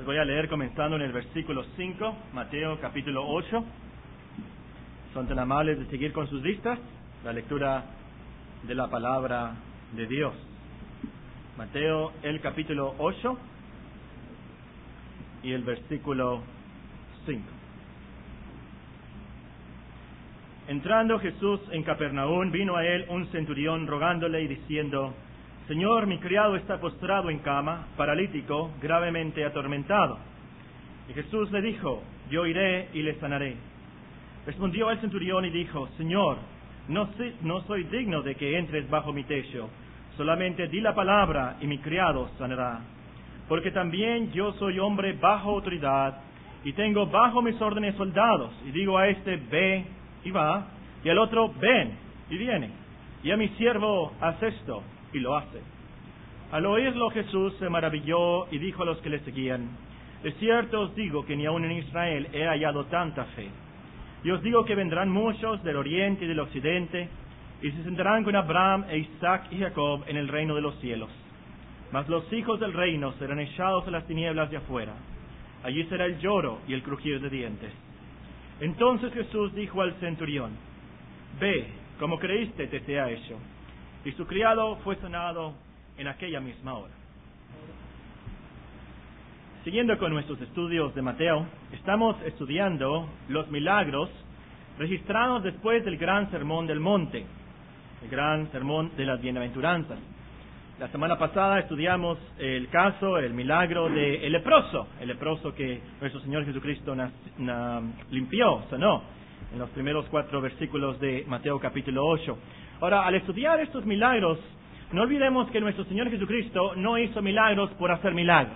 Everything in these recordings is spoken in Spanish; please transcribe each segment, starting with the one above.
Les voy a leer comenzando en el versículo 5, Mateo capítulo 8. Son tan amables de seguir con sus listas la lectura de la palabra de Dios. Mateo, el capítulo 8 y el versículo 5. Entrando Jesús en Capernaum, vino a él un centurión rogándole y diciendo: Señor, mi criado está postrado en cama, paralítico, gravemente atormentado. Y Jesús le dijo: Yo iré y le sanaré. Respondió el centurión y dijo: Señor, no soy digno de que entres bajo mi techo, solamente di la palabra y mi criado sanará. Porque también yo soy hombre bajo autoridad, y tengo bajo mis órdenes soldados, y digo a este: ve, y va, y al otro: ven, y viene, y a mi siervo: haz esto, y lo hace. Al oírlo Jesús se maravilló y dijo a los que le seguían: De cierto os digo que ni aun en Israel he hallado tanta fe. Y os digo que vendrán muchos del oriente y del occidente, y se sentarán con Abraham e Isaac y Jacob en el reino de los cielos. Mas los hijos del reino serán echados a las tinieblas de afuera. Allí será el lloro y el crujir de dientes. Entonces Jesús dijo al centurión: Ve, como creíste te sea hecho. Y su criado fue sanado en aquella misma hora. Siguiendo con nuestros estudios de Mateo, estamos estudiando los milagros registrados después del gran sermón del monte, el gran sermón de las bienaventuranzas. La semana pasada estudiamos el milagro del leproso que nuestro Señor Jesucristo limpió, sanó, en los primeros 4 versículos de Mateo capítulo 8. Ahora, al estudiar estos milagros, no olvidemos que nuestro Señor Jesucristo no hizo milagros por hacer milagros.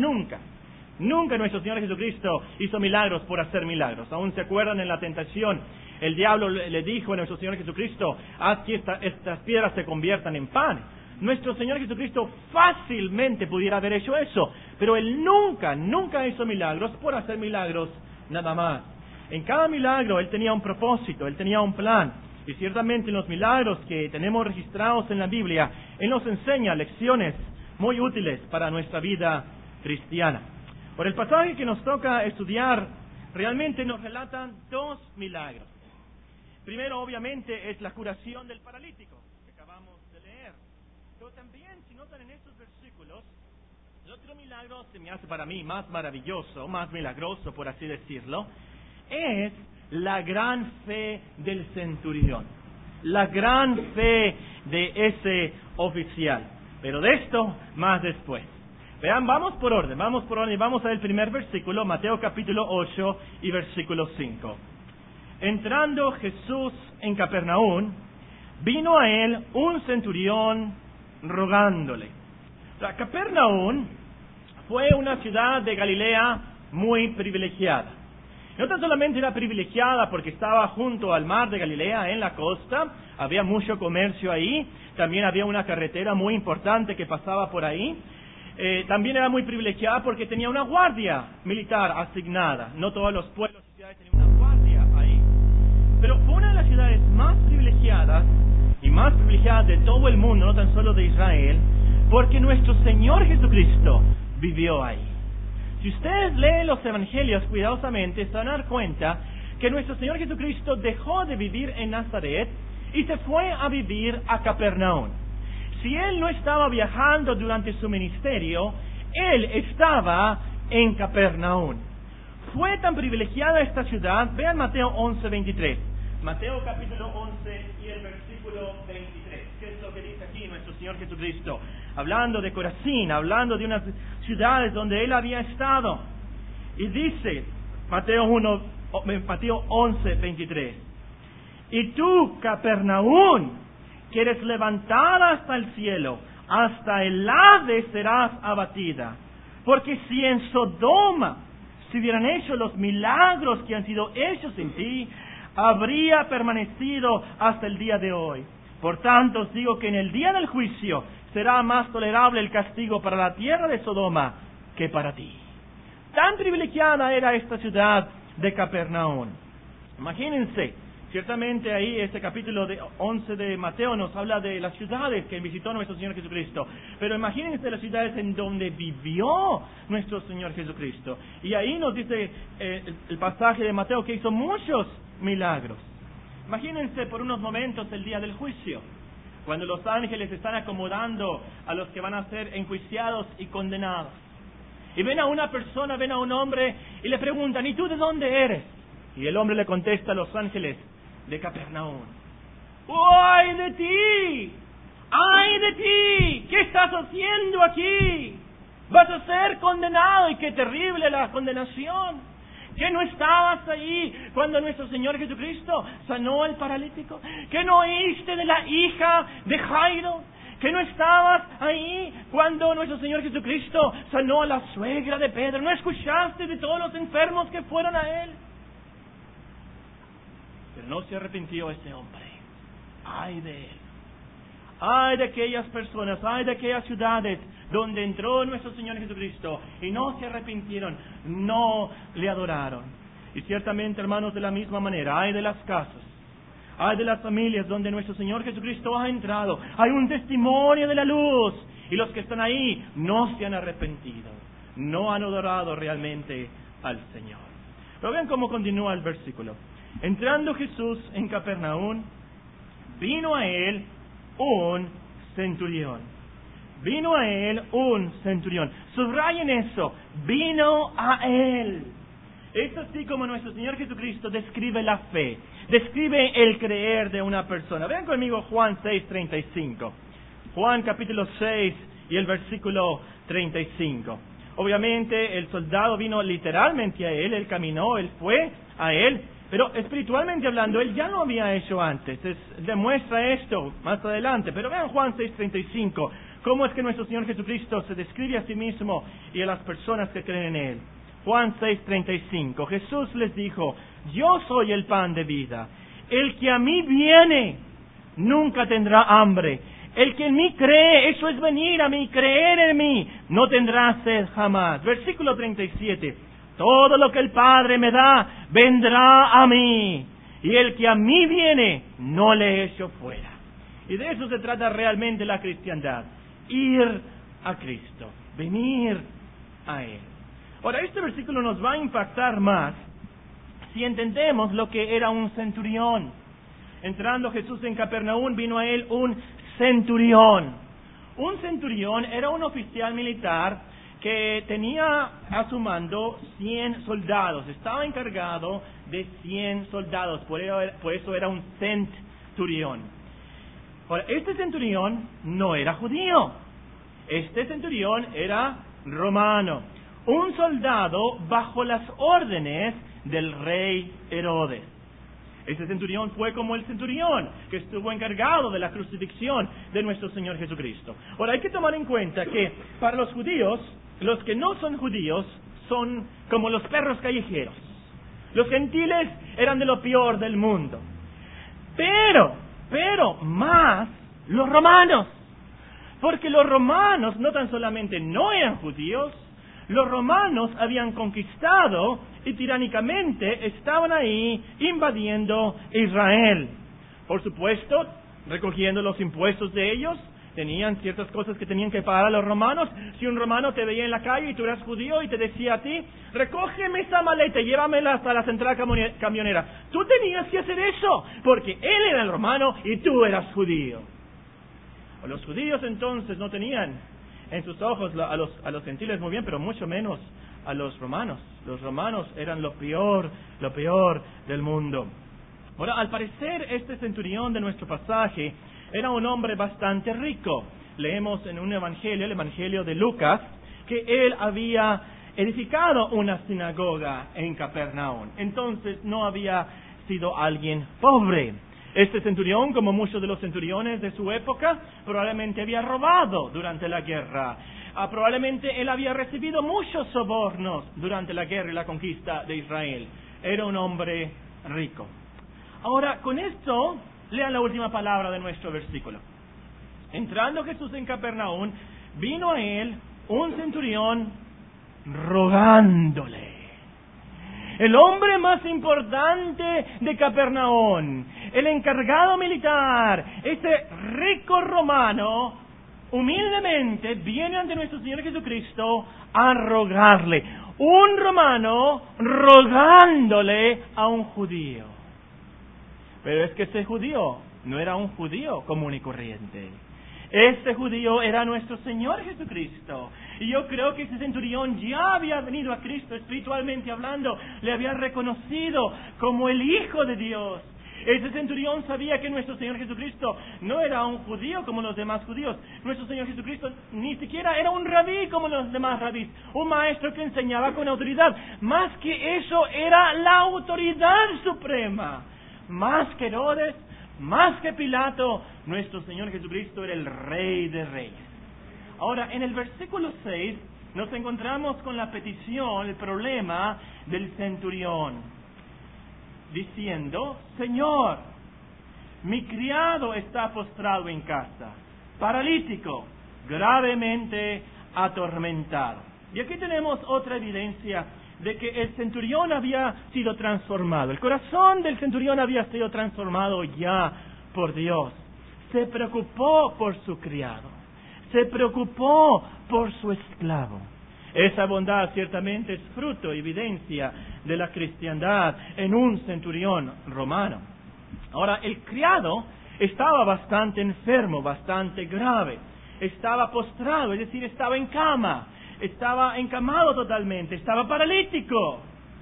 Nunca nuestro Señor Jesucristo hizo milagros por hacer milagros. Aún se acuerdan en la tentación, el diablo le dijo a nuestro Señor Jesucristo: haz que estas piedras se conviertan en pan. Nuestro Señor Jesucristo fácilmente pudiera haber hecho eso, pero Él nunca hizo milagros por hacer milagros nada más. En cada milagro Él tenía un propósito, Él tenía un plan. Y ciertamente en los milagros que tenemos registrados en la Biblia, Él nos enseña lecciones muy útiles para nuestra vida cristiana. Por el pasaje que nos toca estudiar, realmente nos relatan 2 milagros. Primero, obviamente, es la curación del paralítico, que acabamos de leer. Pero también, si notan en estos versículos, el otro milagro se me hace para mí más maravilloso, más milagroso, por así decirlo, es la gran fe del centurión, la gran fe de ese oficial. Pero de esto más después. Vean, vamos por orden, y vamos al primer versículo, Mateo capítulo 8 y versículo 5. Entrando Jesús en Capernaum, vino a él un centurión rogándole. Capernaum fue una ciudad de Galilea muy privilegiada. No tan solamente era privilegiada porque estaba junto al mar de Galilea, en la costa, había mucho comercio ahí, también había una carretera muy importante que pasaba por ahí. También era muy privilegiada porque tenía una guardia militar asignada. No todos los pueblos y ciudades tenían una guardia ahí. Pero fue una de las ciudades más privilegiadas de todo el mundo, no tan solo de Israel, porque nuestro Señor Jesucristo vivió ahí. Si ustedes leen los evangelios cuidadosamente, se van a dar cuenta que nuestro Señor Jesucristo dejó de vivir en Nazaret y se fue a vivir a Capernaum. Si Él no estaba viajando durante su ministerio, Él estaba en Capernaum. Fue tan privilegiada esta ciudad. Vean Mateo 11:23. Mateo capítulo 11 y el versículo 23. ¿Qué es lo que dice aquí nuestro Señor Jesucristo? Hablando de Corazín, hablando de unas ciudades donde Él había estado. Y dice, Mateo 11:23. Y tú, Capernaum, que eres levantada hasta el cielo, hasta el Hades serás abatida. Porque si en Sodoma se hubieran hecho los milagros que han sido hechos en ti, habría permanecido hasta el día de hoy. Por tanto os digo que en el día del juicio será más tolerable el castigo para la tierra de Sodoma que para ti. Tan privilegiada era esta ciudad de Capernaum. Imagínense, Ciertamente ahí este capítulo 11 de Mateo nos habla de las ciudades que visitó nuestro Señor Jesucristo. Pero imagínense las ciudades en donde vivió nuestro Señor Jesucristo. Y ahí nos dice el pasaje de Mateo que hizo muchos milagros. Imagínense por unos momentos el día del juicio, cuando los ángeles están acomodando a los que van a ser enjuiciados y condenados. Y ven a una persona, ven a un hombre y le preguntan: ¿y tú de dónde eres? Y el hombre le contesta a los ángeles: de Capernaum. ¡Ay de ti! ¡Ay de ti! ¿Qué estás haciendo aquí? Vas a ser condenado, y qué terrible la condenación. ¿Que no estabas ahí cuando nuestro Señor Jesucristo sanó al paralítico? ¿Que no oíste de la hija de Jairo? ¿Que no estabas ahí cuando nuestro Señor Jesucristo sanó a la suegra de Pedro? ¿No escuchaste de todos los enfermos que fueron a Él? Pero no se arrepintió ese hombre. ¡Ay de él! ¡Ay de aquellas personas! ¡Ay de aquellas ciudades donde entró nuestro Señor Jesucristo y no se arrepintieron, no le adoraron! Y ciertamente, hermanos, de la misma manera, ¡ay de las casas! ¡Ay de las familias donde nuestro Señor Jesucristo ha entrado! Hay un testimonio de la luz, y los que están ahí no se han arrepentido, no han adorado realmente al Señor. Pero vean cómo continúa el versículo. Entrando Jesús en Capernaum, vino a él un centurión. Vino a él un centurión. Subrayen eso. Vino a él. Es así como nuestro Señor Jesucristo describe la fe, describe el creer de una persona. Vean conmigo Juan 6:35. Juan capítulo 6 y el versículo 35. Obviamente el soldado vino literalmente a él, él caminó, él fue a él. Pero espiritualmente hablando, él ya lo había hecho antes. Demuestra esto más adelante. Pero vean Juan 6:35, cómo es que nuestro Señor Jesucristo se describe a sí mismo y a las personas que creen en Él. Juan 6:35, Jesús les dijo: yo soy el pan de vida. El que a mí viene nunca tendrá hambre. El que en mí cree, eso es venir a mí, creer en mí, no tendrá sed jamás. Versículo 37. Todo lo que el Padre me da, vendrá a mí. Y el que a mí viene, no le echo fuera. Y de eso se trata realmente la cristiandad. Ir a Cristo. Venir a Él. Ahora, este versículo nos va a impactar más si entendemos lo que era un centurión. Entrando Jesús en Capernaum, vino a Él un centurión. Un centurión era un oficial militar que tenía a su mando 100 soldados, estaba encargado de 100 soldados, por eso era un centurión. Ahora, este centurión no era judío, este centurión era romano, un soldado bajo las órdenes del rey Herodes. Este centurión fue como el centurión que estuvo encargado de la crucifixión de nuestro Señor Jesucristo. Ahora, hay que tomar en cuenta que para los judíos, los que no son judíos son como los perros callejeros. Los gentiles eran de lo peor del mundo. Pero más los romanos. Porque los romanos no tan solamente no eran judíos, los romanos habían conquistado y tiránicamente estaban ahí invadiendo Israel. Por supuesto, recogiendo los impuestos de ellos. Tenían ciertas cosas que tenían que pagar a los romanos. Si un romano te veía en la calle y tú eras judío y te decía a ti: recógeme esa maleta y llévamela hasta la central camionera, tú tenías que hacer eso, porque él era el romano y tú eras judío. Los judíos entonces no tenían en sus ojos a los gentiles muy bien, pero mucho menos a los romanos. Los romanos eran lo peor del mundo. Ahora, al parecer, este centurión de nuestro pasaje era un hombre bastante rico. Leemos en un evangelio, el evangelio de Lucas, que él había edificado una sinagoga en Capernaum. Entonces no había sido alguien pobre. Este centurión, como muchos de los centuriones de su época, probablemente había robado durante la guerra. Probablemente él había recibido muchos sobornos durante la guerra y la conquista de Israel. Era un hombre rico. Ahora, con esto, lean la última palabra de nuestro versículo. Entrando Jesús en Capernaum, vino a él un centurión rogándole. el hombre más importante de Capernaum, el encargado militar, este rico romano, humildemente viene ante nuestro Señor Jesucristo a rogarle. Un romano rogándole a un judío. Pero es que ese judío no era un judío común y corriente. Este judío era nuestro Señor Jesucristo. Y yo creo que ese centurión ya había venido a Cristo espiritualmente hablando. Le había reconocido como el Hijo de Dios. Ese centurión sabía que nuestro Señor Jesucristo no era un judío como los demás judíos. Nuestro Señor Jesucristo ni siquiera era un rabí como los demás rabís. Un maestro que enseñaba con autoridad. Más que eso, era la autoridad suprema. Más que Herodes, más que Pilato, nuestro Señor Jesucristo era el Rey de Reyes. Ahora, en el versículo 6 nos encontramos con la petición, el problema del centurión, diciendo: Señor, mi criado está postrado en casa, paralítico, gravemente atormentado. Y aquí tenemos otra evidencia de que el centurión había sido transformado. El corazón del centurión había sido transformado ya por Dios. Se preocupó por su criado. Se preocupó por su esclavo. Esa bondad ciertamente es fruto, evidencia de la cristiandad en un centurión romano. Ahora, el criado estaba bastante enfermo, bastante grave. Estaba postrado, es decir, estaba en cama. Estaba encamado totalmente, estaba paralítico.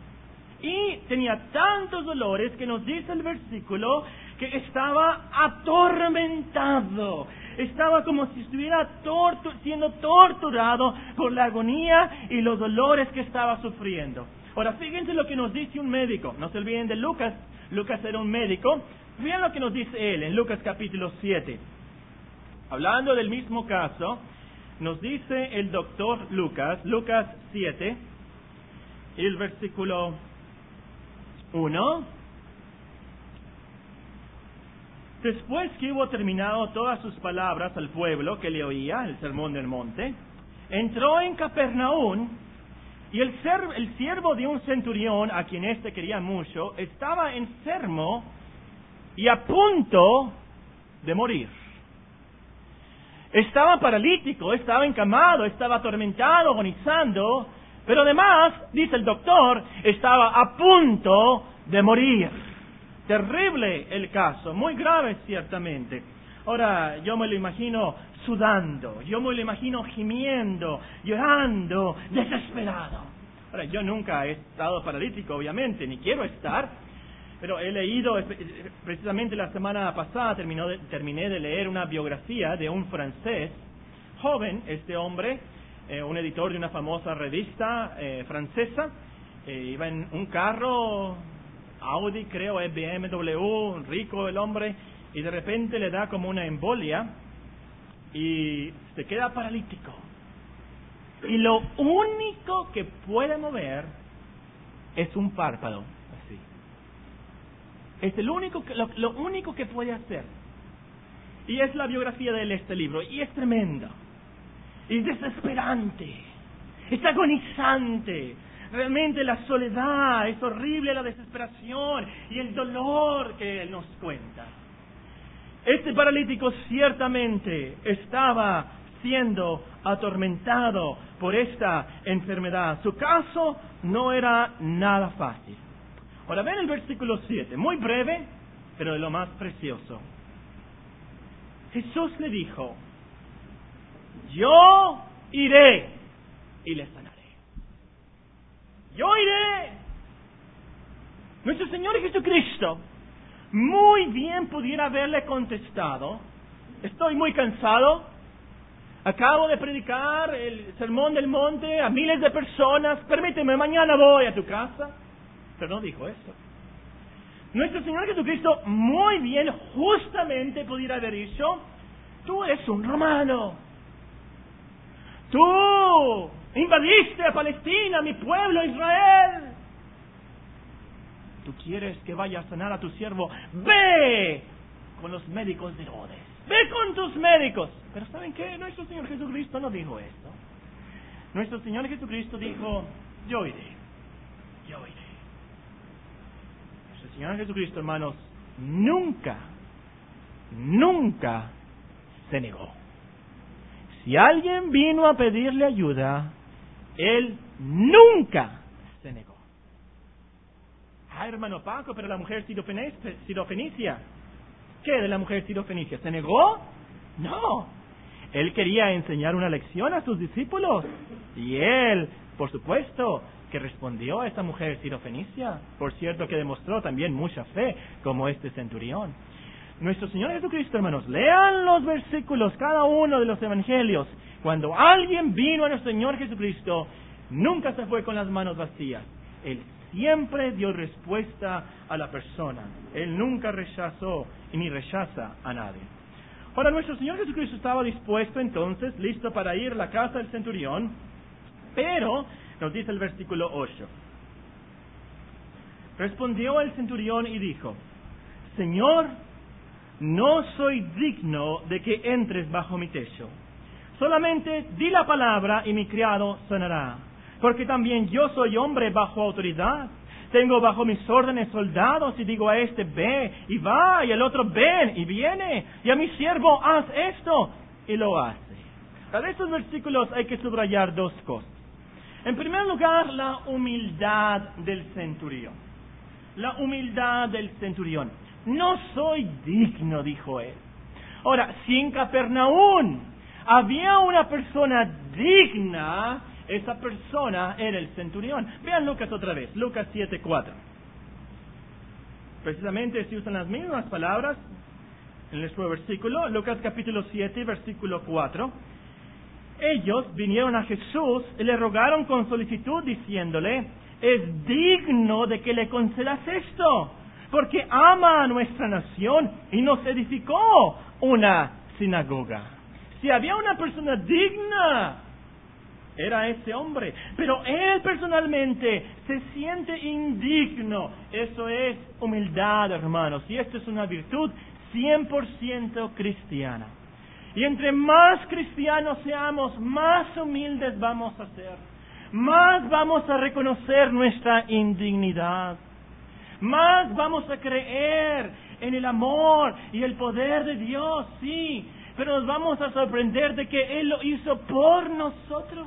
Y tenía tantos dolores que nos dice el versículo que estaba atormentado. Estaba como si estuviera siendo torturado por la agonía y los dolores que estaba sufriendo. Ahora, fíjense lo que nos dice un médico. No se olviden de Lucas. Lucas era un médico. Vean lo que nos dice él en Lucas capítulo 7. Hablando del mismo caso, nos dice el doctor Lucas 7, el versículo 1. Después que hubo terminado todas sus palabras al pueblo que le oía, el sermón del monte, entró en Capernaum, y el siervo de un centurión, a quien éste quería mucho, estaba enfermo y a punto de morir. Estaba paralítico, estaba encamado, estaba atormentado, agonizando, pero además, dice el doctor, estaba a punto de morir. Terrible el caso, muy grave ciertamente. Ahora, yo me lo imagino sudando, yo me lo imagino gimiendo, llorando, desesperado. Ahora, yo nunca he estado paralítico, obviamente, ni quiero estar, pero he leído, precisamente la semana pasada terminé de leer una biografía de un francés, joven, este hombre, un editor de una famosa revista francesa, iba en un carro, Audi creo, BMW, rico el hombre, y de repente le da como una embolia y se queda paralítico. Y lo único que puede mover es un párpado. Es lo único que puede hacer. Y es la biografía de él, este libro. Y es tremendo. Es desesperante. Es agonizante. Realmente la soledad, es horrible la desesperación y el dolor que él nos cuenta. Este paralítico ciertamente estaba siendo atormentado por esta enfermedad. Su caso no era nada fácil. Ahora ven el versículo 7, muy breve, pero de lo más precioso. Jesús le dijo: yo iré y le sanaré. Yo iré. Nuestro Señor Jesucristo muy bien pudiera haberle contestado: estoy muy cansado, acabo de predicar el sermón del monte a miles de personas, permíteme, mañana voy a tu casa. Pero no dijo eso. Nuestro Señor Jesucristo muy bien, justamente pudiera haber dicho: tú eres un romano. Tú invadiste a Palestina, mi pueblo Israel. Tú quieres que vaya a sanar a tu siervo. Ve con los médicos de Herodes. Ve con tus médicos. Pero ¿saben qué? Nuestro Señor Jesucristo no dijo esto. Nuestro Señor Jesucristo dijo: yo iré. Yo iré. Señor Jesucristo, hermanos, nunca se negó. Si alguien vino a pedirle ayuda, Él nunca se negó. Hermano Paco, pero la mujer sirofenicia, ¿qué de la mujer sirofenicia? ¿Se negó? No. Él quería enseñar una lección a sus discípulos. Y Él, por supuesto, que respondió a esta mujer sirofenicia. Por cierto, que demostró también mucha fe, como este centurión. Nuestro Señor Jesucristo, hermanos, lean los versículos, cada uno de los evangelios. Cuando alguien vino a nuestro Señor Jesucristo, nunca se fue con las manos vacías. Él siempre dio respuesta a la persona. Él nunca rechazó y ni rechaza a nadie. Ahora, nuestro Señor Jesucristo estaba dispuesto entonces, listo para ir a la casa del centurión, pero, nos dice el versículo 8, respondió el centurión y dijo: Señor, no soy digno de que entres bajo mi techo. Solamente di la palabra y mi criado sanará. Porque también yo soy hombre bajo autoridad. Tengo bajo mis órdenes soldados y digo a este ve y va, y al otro ven y viene, y a mi siervo haz esto y lo hace. Para estos versículos hay que subrayar dos cosas. En primer lugar, la humildad del centurión. La humildad del centurión. No soy digno, dijo él. Ahora, si en Capernaum había una persona digna, esa persona era el centurión. Vean Lucas otra vez, Lucas 7:4. Precisamente se usan las mismas palabras en nuestro versículo, Lucas capítulo 7, versículo 4. Ellos vinieron a Jesús y le rogaron con solicitud, diciéndole: es digno de que le concedas esto, porque ama a nuestra nación y nos edificó una sinagoga. Si había una persona digna, era ese hombre. Pero él personalmente se siente indigno. Eso es humildad, hermanos. Y esto es una virtud 100% cristiana. Y entre más cristianos seamos, más humildes vamos a ser. Más vamos a reconocer nuestra indignidad. Más vamos a creer en el amor y el poder de Dios, sí. Pero nos vamos a sorprender de que Él lo hizo por nosotros.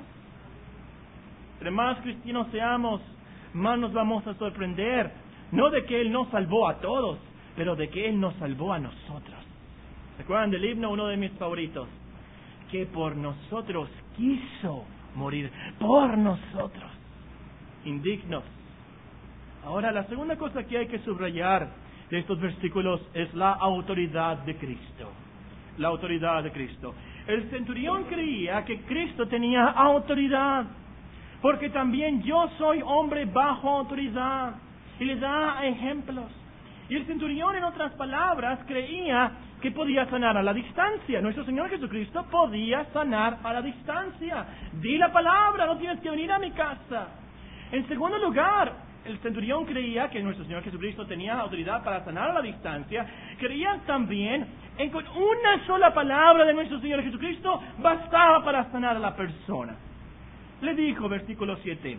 Entre más cristianos seamos, más nos vamos a sorprender. No de que Él nos salvó a todos, pero de que Él nos salvó a nosotros. ¿Se acuerdan del himno? Uno de mis favoritos. Que por nosotros quiso morir. Por nosotros. Indignos. Ahora, la segunda cosa que hay que subrayar de estos versículos es la autoridad de Cristo. La autoridad de Cristo. El centurión creía que Cristo tenía autoridad, porque también yo soy hombre bajo autoridad. Y le da ejemplos. Y el centurión, en otras palabras, creía que podía sanar a la distancia. Nuestro Señor Jesucristo podía sanar a la distancia. Di la palabra, no tienes que venir a mi casa. En segundo lugar, el centurión creía que nuestro Señor Jesucristo tenía autoridad para sanar a la distancia. Creía también en que una sola palabra de nuestro Señor Jesucristo bastaba para sanar a la persona. Le dijo, versículo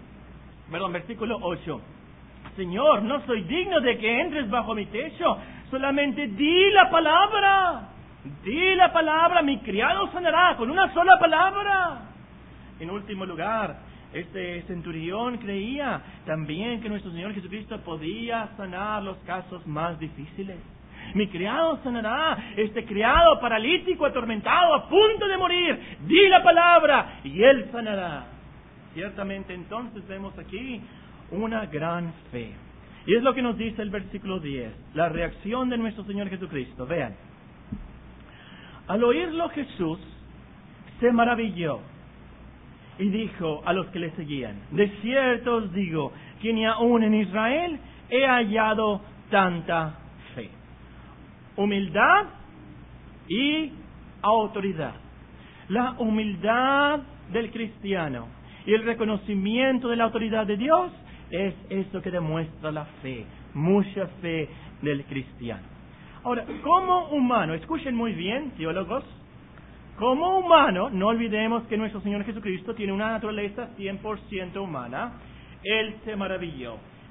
8, Señor, no soy digno de que entres bajo mi techo, solamente di la palabra. Di la palabra, mi criado sanará con una sola palabra. En último lugar, este centurión creía también que nuestro Señor Jesucristo podía sanar los casos más difíciles. Mi criado sanará, este criado paralítico, atormentado, a punto de morir. Di la palabra y él sanará. Ciertamente entonces vemos aquí una gran fe. Y es lo que nos dice el versículo 10, la reacción de nuestro Señor Jesucristo. Vean, al oírlo Jesús se maravilló y dijo a los que le seguían: de cierto os digo que ni aun en Israel he hallado tanta fe. Humildad y autoridad. La humildad del cristiano y el reconocimiento de la autoridad de Dios es eso que demuestra la fe, mucha fe del cristiano. Ahora, como humano, escuchen muy bien, teólogos, como humano, no olvidemos que nuestro Señor Jesucristo tiene una naturaleza 100% humana. Él se maravilló.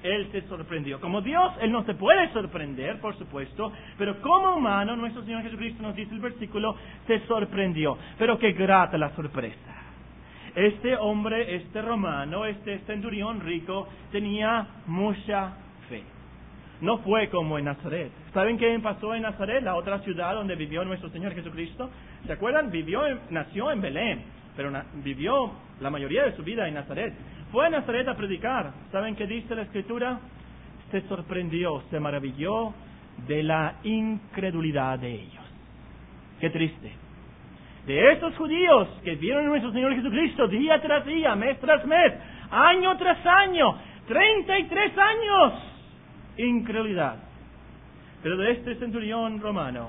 Él se sorprendió. Como Dios, Él no se puede sorprender, por supuesto, pero como humano, nuestro Señor Jesucristo nos dice el versículo, se sorprendió. Pero qué grata la sorpresa. Este hombre, este romano, este centurión rico, tenía mucha fe. No fue como en Nazaret. ¿Saben qué pasó en Nazaret, la otra ciudad donde vivió nuestro Señor Jesucristo? ¿Se acuerdan? Nació en Belén, pero vivió la mayoría de su vida en Nazaret. Fue a Nazaret a predicar. ¿Saben qué dice la Escritura? Se sorprendió, se maravilló de la incredulidad de ellos. Qué triste. De esos judíos que vieron a nuestro Señor Jesucristo día tras día, mes tras mes, año tras año, 33 años. Incredulidad. Pero de este centurión romano,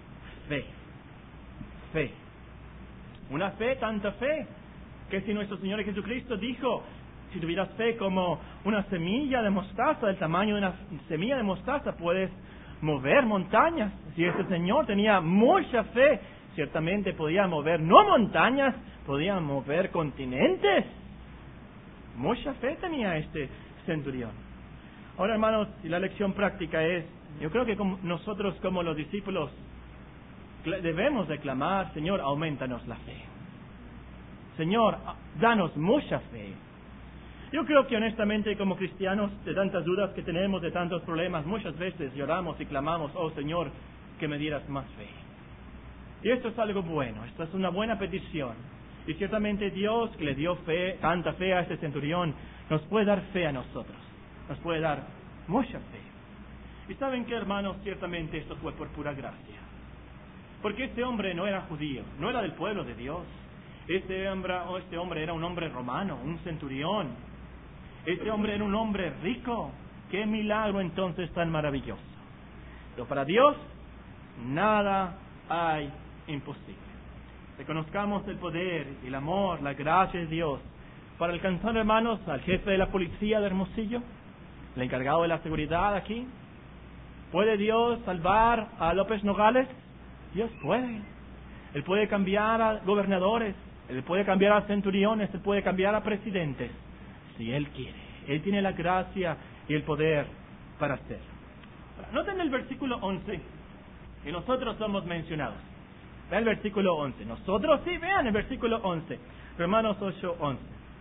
fe. Una fe, tanta fe, que si nuestro Señor Jesucristo dijo, si tuvieras fe como una semilla de mostaza, del tamaño de una semilla de mostaza, puedes mover montañas. Si este Señor tenía mucha fe, ciertamente podía mover, no montañas, podía mover continentes. Mucha fe tenía este centurión. Ahora, hermanos, la lección práctica es, yo creo que nosotros como los discípulos debemos declamar, Señor, aumentanos la fe. Señor, danos mucha fe. Yo creo que honestamente como cristianos, de tantas dudas que tenemos, de tantos problemas, muchas veces lloramos y clamamos, oh Señor, que me dieras más fe. Y esto es algo bueno, esto es una buena petición. Y ciertamente Dios, que le dio fe, tanta fe a este centurión, nos puede dar fe a nosotros. Nos puede dar mucha fe. Y ¿saben qué, hermanos? Ciertamente esto fue por pura gracia. Porque este hombre no era judío, no era del pueblo de Dios. Este hombre era un hombre romano, un centurión. Este hombre era un hombre rico. ¡Qué milagro entonces tan maravilloso! Pero para Dios, nada hay imposible. Reconozcamos el poder, el amor, la gracia de Dios para alcanzar, hermanos, al jefe de la policía de Hermosillo, el encargado de la seguridad aquí. ¿Puede Dios salvar a López Nogales? Dios puede. Él puede cambiar a gobernadores, Él puede cambiar a centuriones, Él puede cambiar a presidentes, si Él quiere. Él tiene la gracia y el poder para hacerlo. Noten el versículo 11, que nosotros somos mencionados. Vean el versículo 11. Nosotros sí, vean el versículo 11. Romanos 8:11.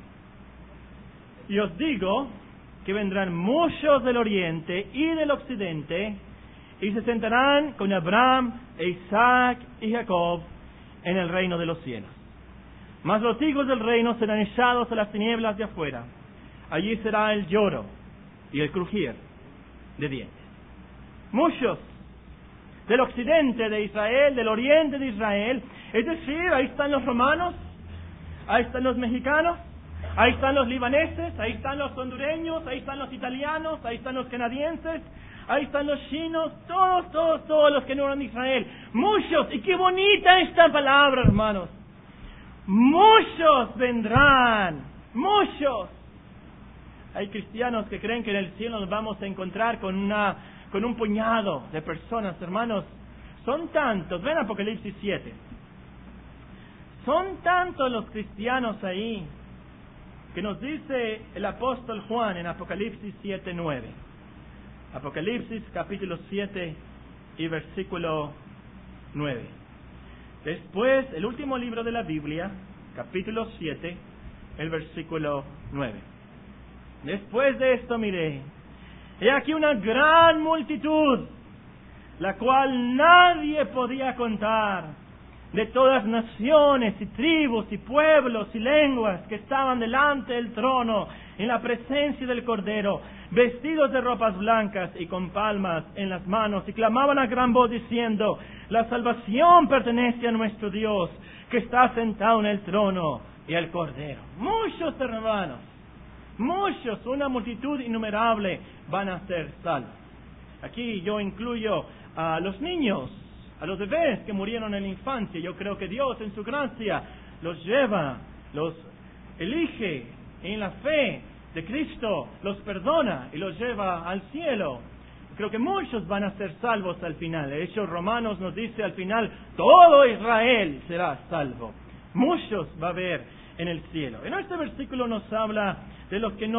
Y os digo que vendrán muchos del oriente y del occidente y se sentarán con Abraham, e Isaac y Jacob en el reino de los cielos. Mas los hijos del reino serán echados a las tinieblas de afuera. Allí será el lloro y el crujir de dientes. Muchos del occidente de Israel, del oriente de Israel, es decir, ahí están los romanos, ahí están los mexicanos, ahí están los libaneses, ahí están los hondureños, ahí están los italianos, ahí están los canadienses, ahí están los chinos, todos los que no eran de Israel. Muchos, y qué bonita esta palabra, hermanos. Muchos vendrán, muchos. Hay cristianos que creen que en el cielo nos vamos a encontrar con un puñado de personas, hermanos. Son tantos, ven Apocalipsis 7. Son tantos los cristianos ahí, que nos dice el apóstol Juan en Apocalipsis 7:9. Apocalipsis capítulo 7 y versículo 9. Después, el último libro de la Biblia, capítulo 7, el versículo 9. Después de esto miré, he aquí una gran multitud, la cual nadie podía contar, de todas naciones y tribus y pueblos y lenguas que estaban delante del trono en la presencia del Cordero, vestidos de ropas blancas y con palmas en las manos, y clamaban a gran voz diciendo: la salvación pertenece a nuestro Dios, que está sentado en el trono, y al Cordero. Muchos hermanos, muchos, una multitud innumerable van a ser salvos. Aquí yo incluyo a los niños, a los bebés que murieron en la infancia. Yo creo que Dios en su gracia los lleva, los elige en la fe de Cristo, los perdona y los lleva al cielo. Creo que muchos van a ser salvos al final. De hecho, Romanos nos dice al final, todo Israel será salvo. Muchos va a haber en el cielo. En este versículo nos habla de los que no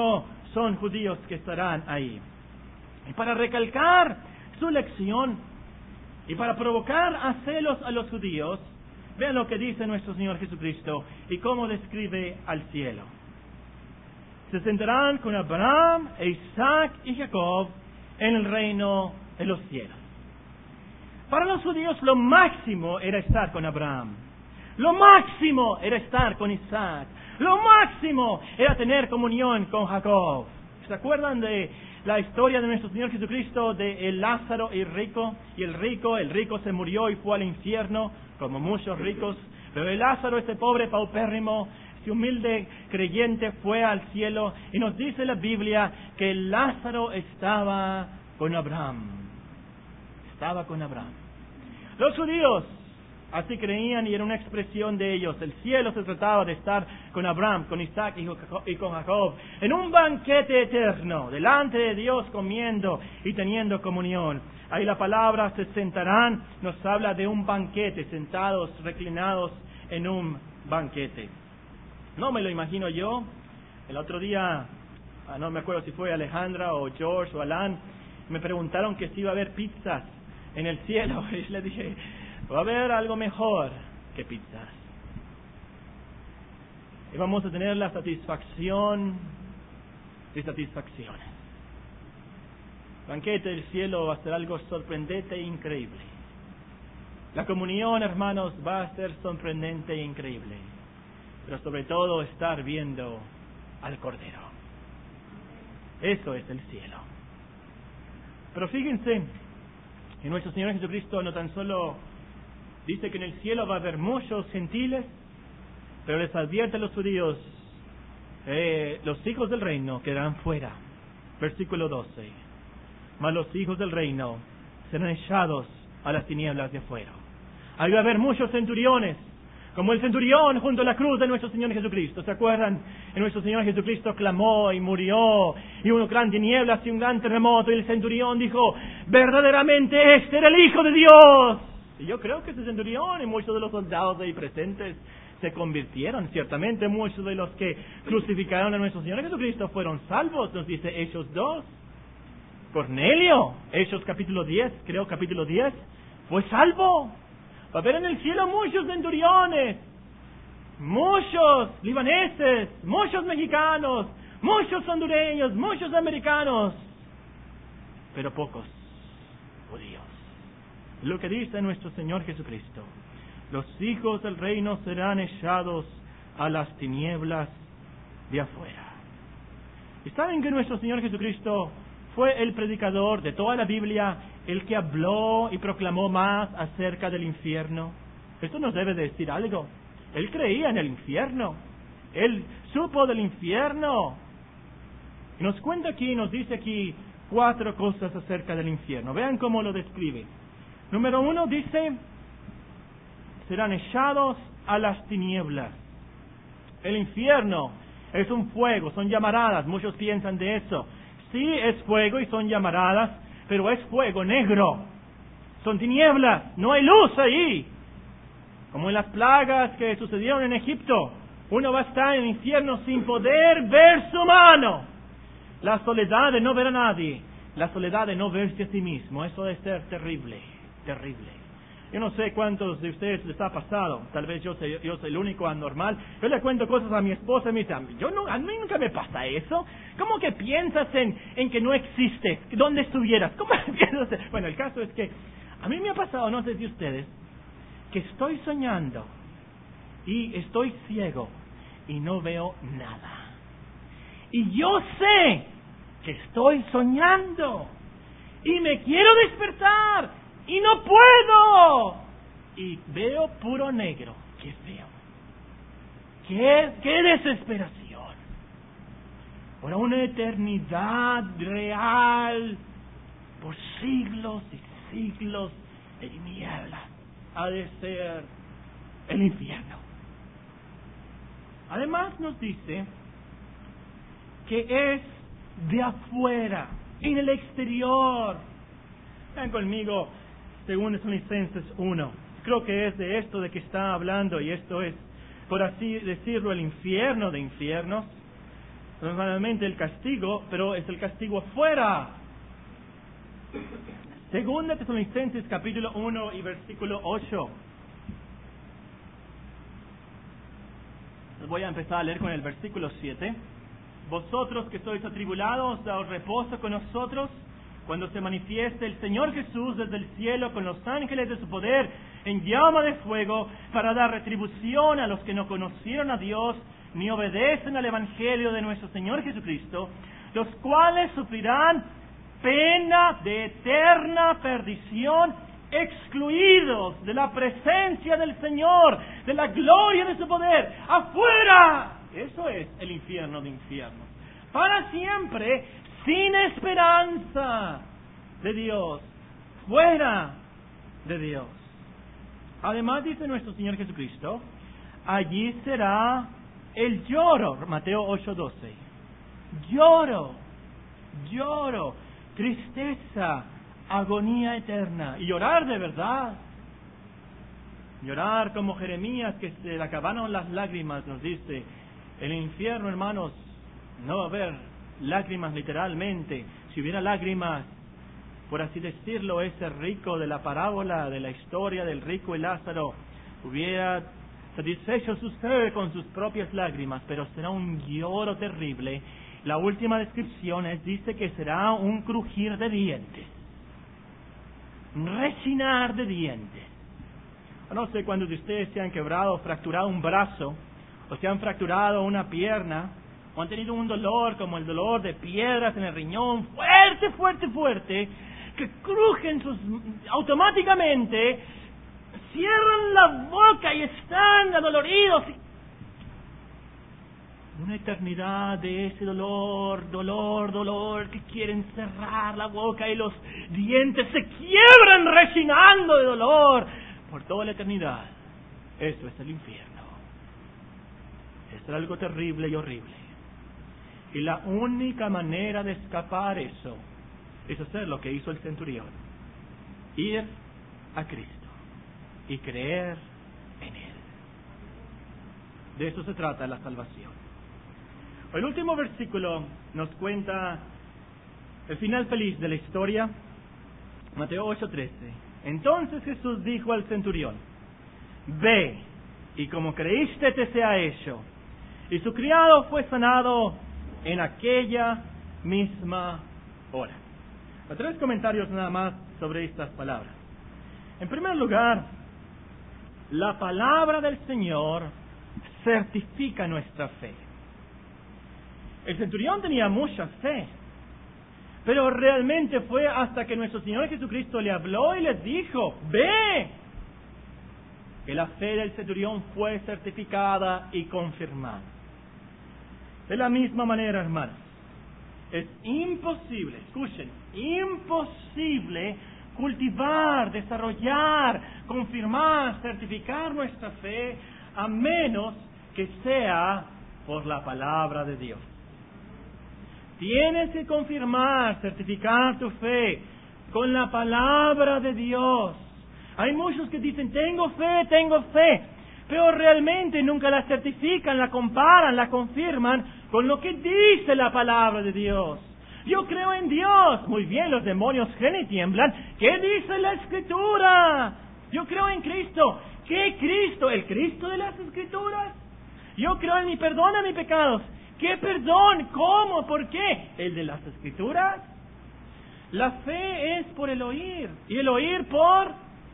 son judíos que estarán ahí. Y para recalcar su lección y para provocar a celos a los judíos, vean lo que dice nuestro Señor Jesucristo y cómo describe al cielo. Se sentarán con Abraham, Isaac y Jacob en el reino de los cielos. Para los judíos lo máximo era estar con Abraham. Lo máximo era estar con Isaac. Lo máximo era tener comunión con Jacob. ¿Se acuerdan de la historia de nuestro Señor Jesucristo de el Lázaro y rico? Y el rico se murió y fue al infierno, como muchos ricos. Pero el Lázaro, este pobre paupérrimo, este humilde creyente, fue al cielo. Y nos dice la Biblia que el Lázaro estaba con Abraham. Estaba con Abraham. Los judíos así creían y era una expresión de ellos. El cielo se trataba de estar con Abraham, con Isaac y con Jacob, en un banquete eterno, delante de Dios comiendo y teniendo comunión. Ahí la palabra se sentarán nos habla de un banquete, sentados, reclinados en un banquete. No me lo imagino yo. El otro día, no me acuerdo si fue Alejandra o George o Alan, me preguntaron que si iba a haber pizzas en el cielo. Y le dije, va a haber algo mejor que pizzas. Y vamos a tener la satisfacción de satisfacciones. El banquete del cielo va a ser algo sorprendente e increíble. La comunión, hermanos, va a ser sorprendente e increíble. Pero sobre todo estar viendo al Cordero. Eso es el cielo. Pero fíjense, que nuestro Señor Jesucristo no tan solo dice que en el cielo va a haber muchos gentiles, pero les advierte a los judíos, los hijos del reino quedarán fuera. Versículo 12. Mas los hijos del reino serán echados a las tinieblas de afuera. Ahí va a haber muchos centuriones, como el centurión junto a la cruz de nuestro Señor Jesucristo. ¿Se acuerdan? Y nuestro Señor Jesucristo clamó y murió, y hubo gran tinieblas y un gran terremoto, y el centurión dijo, verdaderamente este era el Hijo de Dios. Y yo creo que ese centurión y muchos de los soldados ahí presentes se convirtieron. Ciertamente muchos de los que crucificaron a nuestro Señor Jesucristo fueron salvos, nos dice Hechos 2. Cornelio, Hechos capítulo 10, creo capítulo 10, fue salvo. Va a haber en el cielo muchos centuriones, muchos libaneses, muchos mexicanos, muchos hondureños, muchos americanos, pero pocos judíos. Lo que dice nuestro Señor Jesucristo, los hijos del reino serán echados a las tinieblas de afuera. ¿Y saben que nuestro Señor Jesucristo fue el predicador de toda la Biblia, el que habló y proclamó más acerca del infierno? Esto nos debe decir algo. Él creía en el infierno. Él supo del infierno. Y nos cuenta aquí, nos dice aquí 4 cosas acerca del infierno. Vean cómo lo describe. Número 1 dice, serán echados a las tinieblas. El infierno es un fuego, son llamaradas, muchos piensan de eso. Sí, es fuego y son llamaradas, pero es fuego negro. Son tinieblas, no hay luz ahí. Como en las plagas que sucedieron en Egipto. Uno va a estar en el infierno sin poder ver su mano. La soledad de no ver a nadie. La soledad de no verse a sí mismo. Eso debe ser terrible, terrible. Yo no sé cuántos de ustedes les ha pasado. Tal vez yo soy el único anormal. Yo le cuento cosas a mi esposa y me dice, a mí nunca me pasa eso. ¿Cómo que piensas en que no existe? ¿Dónde estuvieras? ¿Cómo piensas? Bueno, el caso es que a mí me ha pasado, no sé si ustedes, que estoy soñando y estoy ciego y no veo nada. Y yo sé que estoy soñando y me quiero despertar y no puedo. Y veo puro negro. Qué feo. Qué desesperación. Por una eternidad real, por siglos y siglos de tinieblas, ha de ser el infierno. Además nos dice que es de afuera, en el exterior. Vean conmigo, según Tesalonicenses 1. Creo que es de esto de que está hablando, y esto es, por así decirlo, el infierno de infiernos. normalmente el castigo, pero es el castigo afuera. Segunda Tesalonicenses capítulo 1 y versículo 8. Voy a empezar a leer con el versículo 7. Vosotros que sois atribulados, daos reposo con nosotros, cuando se manifieste el Señor Jesús desde el cielo con los ángeles de su poder en llama de fuego, para dar retribución a los que no conocieron a Dios ni obedecen al Evangelio de nuestro Señor Jesucristo, los cuales sufrirán pena de eterna perdición, excluidos de la presencia del Señor, de la gloria de su poder, afuera. Eso es el infierno de infiernos. Para siempre, sin esperanza de Dios, fuera de Dios. Además, dice nuestro Señor Jesucristo, allí será el lloro, Mateo 8:12. Lloro, tristeza, agonía eterna. Y llorar de verdad. Llorar como Jeremías, que se le acabaron las lágrimas, nos dice. En el infierno, hermanos, no va a haber lágrimas literalmente. Si hubiera lágrimas, por así decirlo, ese rico de la parábola, de la historia del rico y Lázaro, hubiera satisfecho su sed con sus propias lágrimas, pero será un lloro terrible. La última descripción dice que será un crujir de dientes, un rechinar de dientes. No sé cuántos de ustedes se han quebrado o fracturado un brazo, o se han fracturado una pierna, o han tenido un dolor como el dolor de piedras en el riñón, fuerte, que crujen automáticamente, cierran la boca y están adoloridos. Una eternidad de ese dolor, que quieren cerrar la boca y los dientes se quiebran rechinando de dolor por toda la eternidad. Eso es el infierno. Es algo terrible y horrible. Y la única manera de escapar eso es hacer lo que hizo el centurión: ir a Cristo y creer en Él. De eso se trata la salvación. El último versículo nos cuenta el final feliz de la historia. Mateo 8:13. Entonces Jesús dijo al centurión: ve, y como creíste te sea hecho. Y su criado fue sanado en aquella misma hora. 3 comentarios nada más sobre estas palabras. En primer lugar, la palabra del Señor certifica nuestra fe. El centurión tenía mucha fe, pero realmente fue hasta que nuestro Señor Jesucristo le habló y le dijo: ve, que la fe del centurión fue certificada y confirmada. De la misma manera, hermanos, es imposible, escuchen, imposible cultivar, desarrollar, confirmar, certificar nuestra fe a menos que sea por la palabra de Dios. Tienes que confirmar, certificar tu fe con la palabra de Dios. Hay muchos que dicen: tengo fe, pero realmente nunca la certifican, la comparan, la confirman con lo que dice la palabra de Dios. Yo creo en Dios. Muy bien, los demonios creen y tiemblan. ¿Qué dice la Escritura? Yo creo en Cristo. ¿Qué Cristo? ¿El Cristo de las Escrituras? Yo creo en mi perdón a mis pecados. ¿Qué perdón? ¿Cómo? ¿Por qué? ¿El de las Escrituras? La fe es por el oír, y el oír por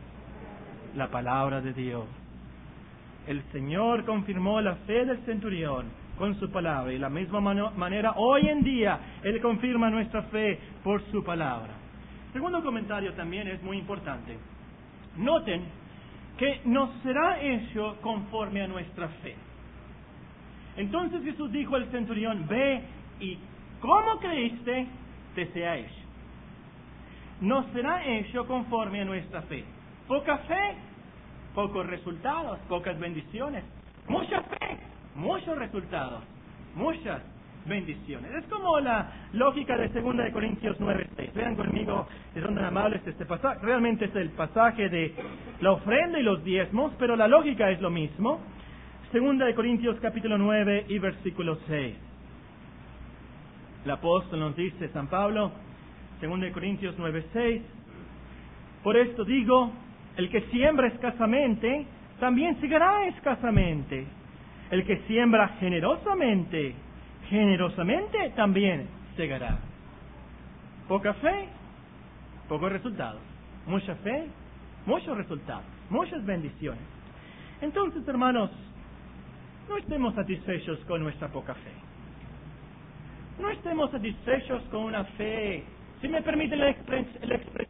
la palabra de Dios. El Señor confirmó la fe del centurión con su palabra, y de la misma manera hoy en día Él confirma nuestra fe por su palabra. Segundo comentario también es muy importante. Noten que nos será hecho conforme a nuestra fe. Entonces Jesús dijo al centurión: ve, y como creíste te sea hecho. Nos será hecho conforme a nuestra fe. Poca fe, pocos resultados, pocas bendiciones. Mucha fe, muchos resultados, muchas bendiciones. Es como la lógica de 2 de Corintios 9:6. Vean conmigo, si son tan amables, este pasaje. Realmente es el pasaje de la ofrenda y los diezmos, pero la lógica es lo mismo. 2 de Corintios capítulo 9 y versículo 6. El apóstol nos dice, San Pablo, 2 Corintios 9:6, por esto digo, el que siembra escasamente, también segará escasamente. El que siembra generosamente, generosamente también segará. Poca fe, pocos resultados. Mucha fe, muchos resultados, muchas bendiciones. Entonces, hermanos, no estemos satisfechos con nuestra poca fe. No estemos satisfechos con una fe, si me permiten la expresión,